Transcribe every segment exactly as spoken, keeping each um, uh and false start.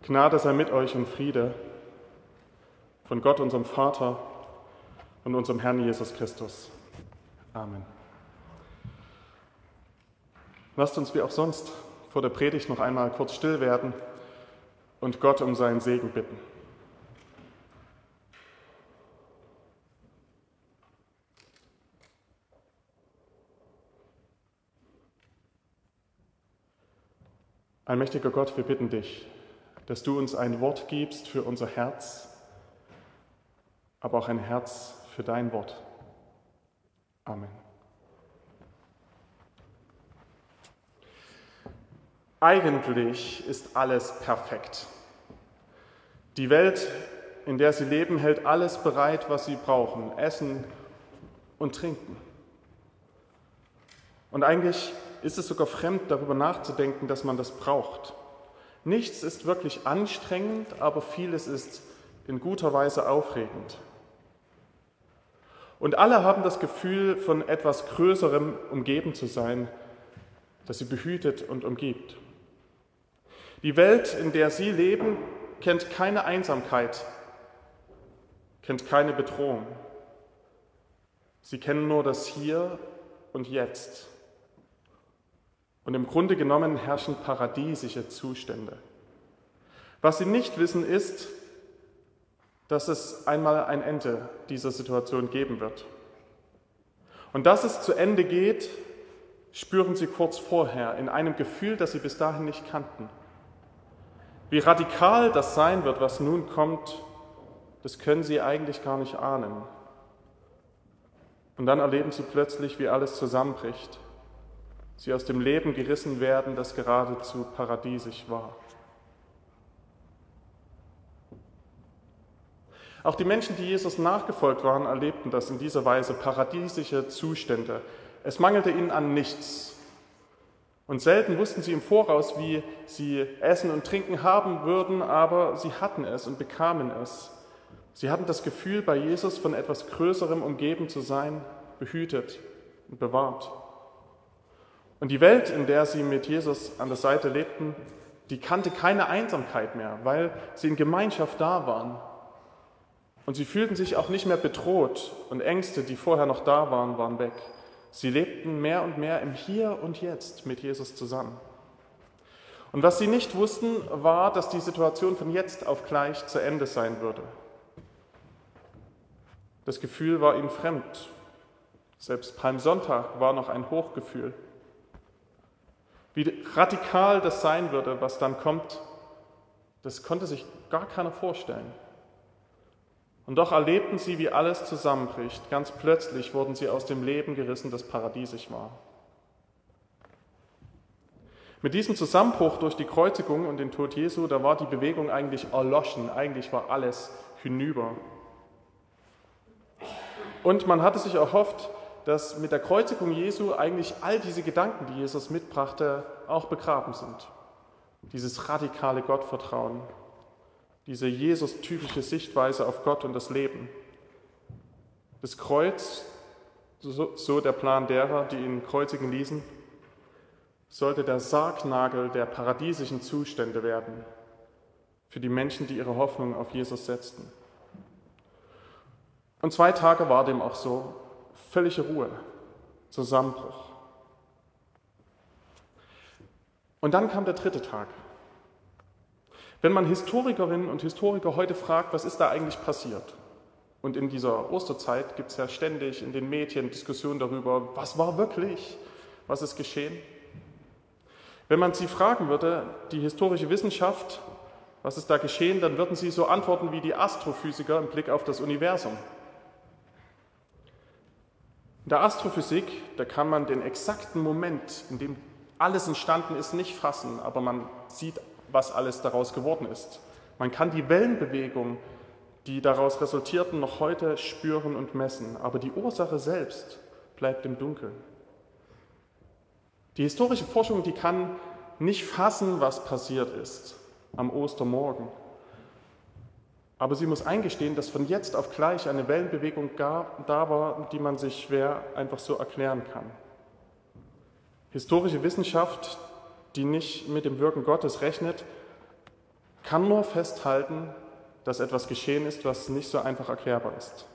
Gnade sei mit euch und Friede von Gott, unserem Vater und unserem Herrn Jesus Christus. Amen. Lasst uns wie auch sonst vor der Predigt noch einmal kurz still werden und Gott um seinen Segen bitten. Allmächtiger Gott, wir bitten dich, dass du uns ein Wort gibst für unser Herz, aber auch ein Herz für dein Wort. Amen. Eigentlich ist alles perfekt. Die Welt, in der sie leben, hält alles bereit, was sie brauchen: Essen und Trinken. Und eigentlich ist es sogar fremd, darüber nachzudenken, dass man das braucht. Nichts ist wirklich anstrengend, aber vieles ist in guter Weise aufregend. Und alle haben das Gefühl, von etwas Größerem umgeben zu sein, das sie behütet und umgibt. Die Welt, in der sie leben, kennt keine Einsamkeit, kennt keine Bedrohung. Sie kennen nur das Hier und Jetzt. Und im Grunde genommen herrschen paradiesische Zustände. Was sie nicht wissen, ist, dass es einmal ein Ende dieser Situation geben wird. Und dass es zu Ende geht, spüren sie kurz vorher in einem Gefühl, das sie bis dahin nicht kannten. Wie radikal das sein wird, was nun kommt, das können sie eigentlich gar nicht ahnen. Und dann erleben sie plötzlich, wie alles zusammenbricht. Sie aus dem Leben gerissen werden, das geradezu paradiesisch war. Auch die Menschen, die Jesus nachgefolgt waren, erlebten das in dieser Weise, paradiesische Zustände. Es mangelte ihnen an nichts. Und selten wussten sie im Voraus, wie sie Essen und Trinken haben würden, aber sie hatten es und bekamen es. Sie hatten das Gefühl, bei Jesus von etwas Größerem umgeben zu sein, behütet und bewahrt. Und die Welt, in der sie mit Jesus an der Seite lebten, die kannte keine Einsamkeit mehr, weil sie in Gemeinschaft da waren. Und sie fühlten sich auch nicht mehr bedroht und Ängste, die vorher noch da waren, waren weg. Sie lebten mehr und mehr im Hier und Jetzt mit Jesus zusammen. Und was sie nicht wussten, war, dass die Situation von jetzt auf gleich zu Ende sein würde. Das Gefühl war ihnen fremd. Selbst Palmsonntag war noch ein Hochgefühl. Wie radikal das sein würde, was dann kommt, das konnte sich gar keiner vorstellen. Und doch erlebten sie, wie alles zusammenbricht. Ganz plötzlich wurden sie aus dem Leben gerissen, das paradiesisch war. Mit diesem Zusammenbruch durch die Kreuzigung und den Tod Jesu, da war die Bewegung eigentlich erloschen. Eigentlich war alles hinüber. Und man hatte sich erhofft, dass mit der Kreuzigung Jesu eigentlich all diese Gedanken, die Jesus mitbrachte, auch begraben sind. Dieses radikale Gottvertrauen, diese Jesus-typische Sichtweise auf Gott und das Leben. Das Kreuz, so, so der Plan derer, die ihn kreuzigen ließen, sollte der Sargnagel der paradiesischen Zustände werden für die Menschen, die ihre Hoffnung auf Jesus setzten. Und zwei Tage war dem auch so. Völlige Ruhe, Zusammenbruch. Und dann kam der dritte Tag. Wenn man Historikerinnen und Historiker heute fragt, was ist da eigentlich passiert? Und in dieser Osterzeit gibt es ja ständig in den Medien Diskussionen darüber, was war wirklich, was ist geschehen? Wenn man sie fragen würde, die historische Wissenschaft, was ist da geschehen, dann würden sie so antworten wie die Astrophysiker im Blick auf das Universum. In der Astrophysik, da kann man den exakten Moment, in dem alles entstanden ist, nicht fassen, aber man sieht, was alles daraus geworden ist. Man kann die Wellenbewegung, die daraus resultierten, noch heute spüren und messen, aber die Ursache selbst bleibt im Dunkeln. Die historische Forschung, die kann nicht fassen, was passiert ist am Ostermorgen. Aber sie muss eingestehen, dass von jetzt auf gleich eine Wellenbewegung gab, da war, die man sich schwer einfach so erklären kann. Historische Wissenschaft, die nicht mit dem Wirken Gottes rechnet, kann nur festhalten, dass etwas geschehen ist, was nicht so einfach erklärbar ist.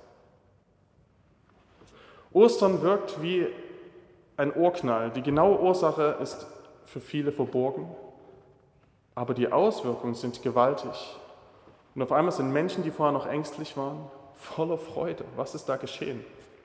Ostern wirkt wie ein Urknall. Die genaue Ursache ist für viele verborgen, aber die Auswirkungen sind gewaltig. Und auf einmal sind Menschen, die vorher noch ängstlich waren, voller Freude. Was ist da geschehen?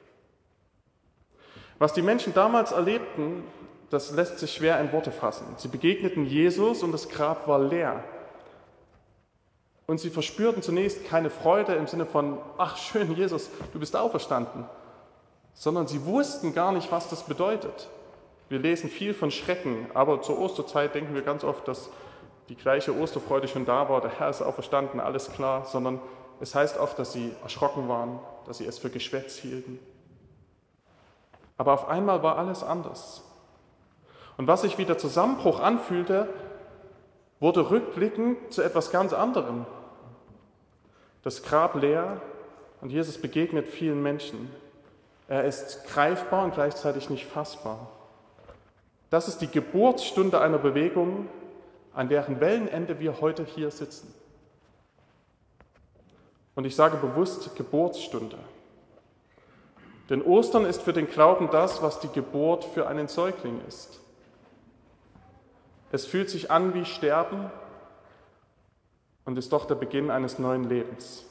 Was die Menschen damals erlebten, das lässt sich schwer in Worte fassen. Sie begegneten Jesus und das Grab war leer. Und sie verspürten zunächst keine Freude im Sinne von, ach schön, Jesus, du bist auferstanden, sondern sie wussten gar nicht, was das bedeutet. Wir lesen viel von Schrecken, aber zur Osterzeit denken wir ganz oft, dass die gleiche Osterfreude schon da war, der Herr ist auferstanden, alles klar, sondern es heißt oft, dass sie erschrocken waren, dass sie es für Geschwätz hielten. Aber auf einmal war alles anders. Und was sich wie der Zusammenbruch anfühlte, wurde rückblickend zu etwas ganz anderem. Das Grab leer und Jesus begegnet vielen Menschen. Er ist greifbar und gleichzeitig nicht fassbar. Das ist die Geburtsstunde einer Bewegung, an deren Wellenende wir heute hier sitzen. Und ich sage bewusst Geburtsstunde. Denn Ostern ist für den Glauben das, was die Geburt für einen Säugling ist. Es fühlt sich an wie Sterben und ist doch der Beginn eines neuen Lebens.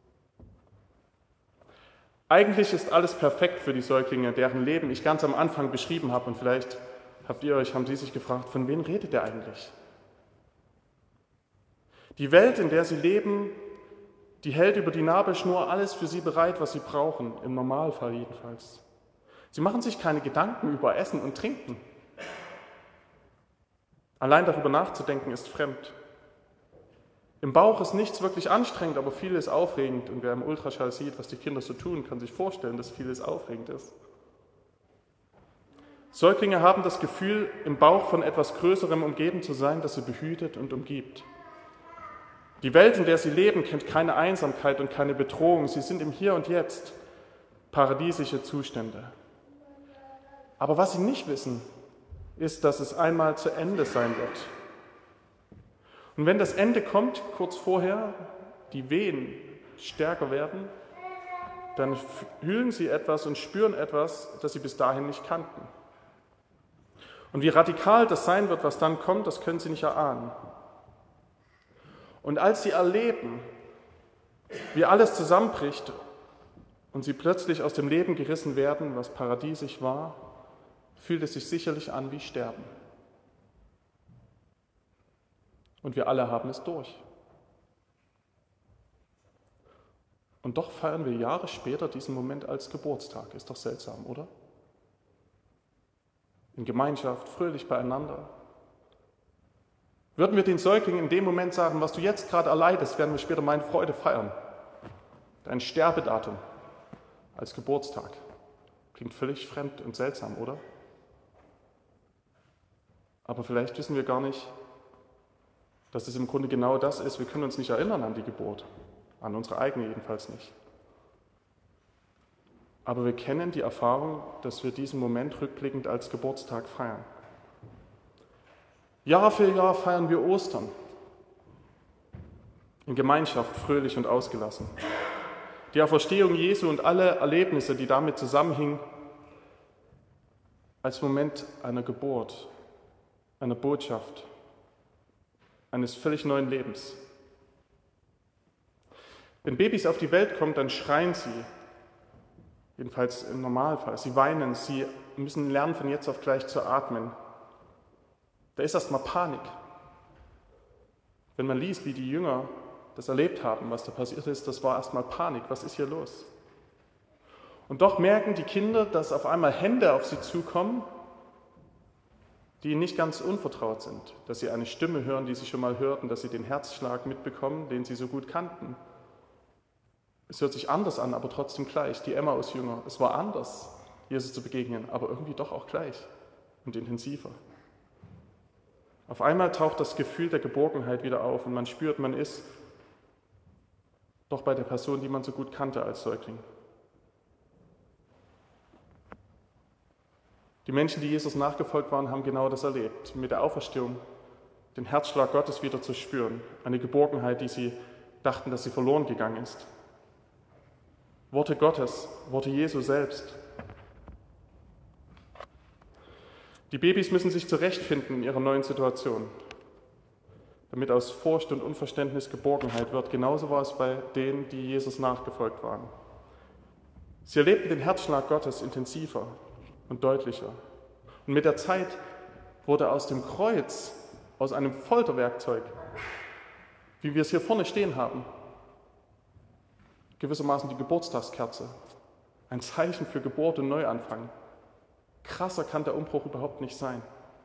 Eigentlich ist alles perfekt für die Säuglinge, deren Leben ich ganz am Anfang beschrieben habe. Und vielleicht habt ihr euch, haben Sie sich gefragt, von wem redet er eigentlich? Die Welt, in der sie leben, die hält über die Nabelschnur alles für sie bereit, was sie brauchen, im Normalfall jedenfalls. Sie machen sich keine Gedanken über Essen und Trinken. Allein darüber nachzudenken ist fremd. Im Bauch ist nichts wirklich anstrengend, aber vieles aufregend. Und wer im Ultraschall sieht, was die Kinder so tun, kann sich vorstellen, dass vieles aufregend ist. Säuglinge haben das Gefühl, im Bauch von etwas Größerem umgeben zu sein, das sie behütet und umgibt. Die Welt, in der sie leben, kennt keine Einsamkeit und keine Bedrohung. Sie sind im Hier und Jetzt, paradiesische Zustände. Aber was sie nicht wissen, ist, dass es einmal zu Ende sein wird. Und wenn das Ende kommt, kurz vorher, die Wehen stärker werden, dann fühlen sie etwas und spüren etwas, das sie bis dahin nicht kannten. Und wie radikal das sein wird, was dann kommt, das können sie nicht erahnen. Und als sie erleben, wie alles zusammenbricht und sie plötzlich aus dem Leben gerissen werden, was paradiesisch war, fühlt es sich sicherlich an wie Sterben. Und wir alle haben es durch. Und doch feiern wir Jahre später diesen Moment als Geburtstag. Ist doch seltsam, oder? In Gemeinschaft, fröhlich beieinander. Würden wir den Säuglingen in dem Moment sagen, was du jetzt gerade erleidest, werden wir später meine Freude feiern. Dein Sterbedatum als Geburtstag. Klingt völlig fremd und seltsam, oder? Aber vielleicht wissen wir gar nicht, dass es im Grunde genau das ist. Wir können uns nicht erinnern an die Geburt, an unsere eigene jedenfalls nicht. Aber wir kennen die Erfahrung, dass wir diesen Moment rückblickend als Geburtstag feiern. Jahr für Jahr feiern wir Ostern. In Gemeinschaft, fröhlich und ausgelassen. Die Auferstehung Jesu und alle Erlebnisse, die damit zusammenhingen, als Moment einer Geburt, einer Botschaft, eines völlig neuen Lebens. Wenn Babys auf die Welt kommen, dann schreien sie, jedenfalls im Normalfall. Sie weinen, sie müssen lernen, von jetzt auf gleich zu atmen. Da ist erstmal Panik. Wenn man liest, wie die Jünger das erlebt haben, was da passiert ist, das war erstmal Panik. Was ist hier los? Und doch merken die Kinder, dass auf einmal Hände auf sie zukommen, die ihnen nicht ganz unvertraut sind. Dass sie eine Stimme hören, die sie schon mal hörten, dass sie den Herzschlag mitbekommen, den sie so gut kannten. Es hört sich anders an, aber trotzdem gleich. Die Emmaus-Jünger, es war anders, Jesus zu begegnen, aber irgendwie doch auch gleich und intensiver. Auf einmal taucht das Gefühl der Geborgenheit wieder auf und man spürt, man ist doch bei der Person, die man so gut kannte als Säugling. Die Menschen, die Jesus nachgefolgt waren, haben genau das erlebt. Mit der Auferstehung, den Herzschlag Gottes wieder zu spüren, eine Geborgenheit, die sie dachten, dass sie verloren gegangen ist. Worte Gottes, Worte Jesu selbst. Die Babys müssen sich zurechtfinden in ihrer neuen Situation, damit aus Furcht und Unverständnis Geborgenheit wird. Genauso war es bei denen, die Jesus nachgefolgt waren. Sie erlebten den Herzschlag Gottes intensiver und deutlicher. Und mit der Zeit wurde aus dem Kreuz, aus einem Folterwerkzeug, wie wir es hier vorne stehen haben, gewissermaßen die Geburtstagskerze, ein Zeichen für Geburt und Neuanfang. Krasser kann der Umbruch überhaupt nicht sein.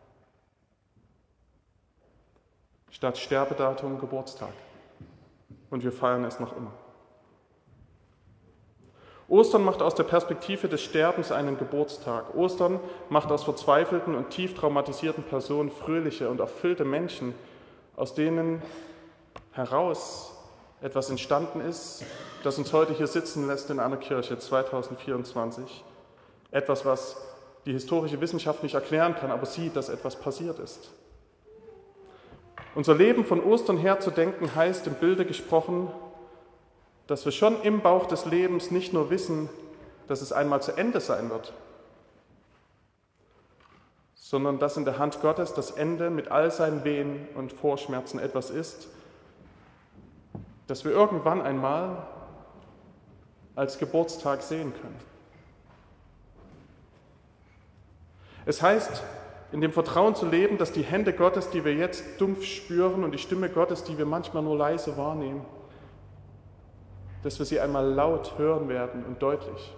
Statt Sterbedatum Geburtstag. Und wir feiern es noch immer. Ostern macht aus der Perspektive des Sterbens einen Geburtstag. Ostern macht aus verzweifelten und tief traumatisierten Personen fröhliche und erfüllte Menschen, aus denen heraus etwas entstanden ist, das uns heute hier sitzen lässt in einer Kirche zweitausendvierundzwanzig. Etwas, was die historische Wissenschaft nicht erklären kann, aber sieht, dass etwas passiert ist. Unser Leben von Ostern her zu denken, heißt im Bilde gesprochen, dass wir schon im Bauch des Lebens nicht nur wissen, dass es einmal zu Ende sein wird, sondern dass in der Hand Gottes das Ende mit all seinen Wehen und Vorschmerzen etwas ist, das wir irgendwann einmal als Geburtstag sehen können. Es heißt, in dem Vertrauen zu leben, dass die Hände Gottes, die wir jetzt dumpf spüren, und die Stimme Gottes, die wir manchmal nur leise wahrnehmen, dass wir sie einmal laut hören werden und deutlich.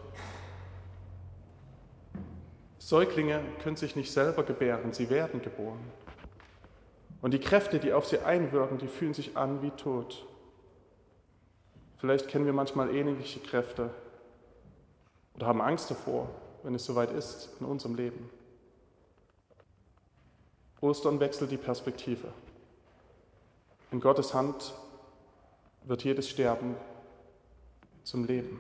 Säuglinge können sich nicht selber gebären, sie werden geboren. Und die Kräfte, die auf sie einwirken, die fühlen sich an wie tot. Vielleicht kennen wir manchmal ähnliche Kräfte oder haben Angst davor, wenn es soweit ist in unserem Leben. Ostern wechselt die Perspektive. In Gottes Hand wird jedes Sterben zum Leben.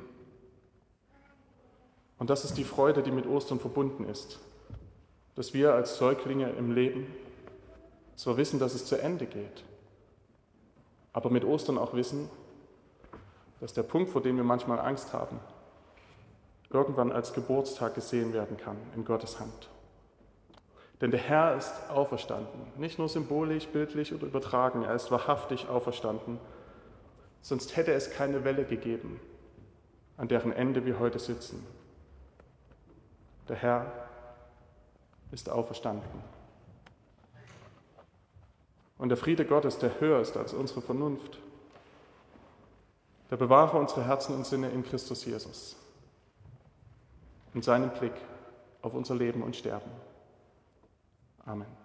Und das ist die Freude, die mit Ostern verbunden ist, dass wir als Säuglinge im Leben zwar wissen, dass es zu Ende geht, aber mit Ostern auch wissen, dass der Punkt, vor dem wir manchmal Angst haben, irgendwann als Geburtstag gesehen werden kann in Gottes Hand. Denn der Herr ist auferstanden, nicht nur symbolisch, bildlich oder übertragen, er ist wahrhaftig auferstanden, sonst hätte es keine Welle gegeben, an deren Ende wir heute sitzen. Der Herr ist auferstanden. Und der Friede Gottes, der höher ist als unsere Vernunft, der bewahre unsere Herzen und Sinne in Christus Jesus, in seinem Blick auf unser Leben und Sterben. Amen.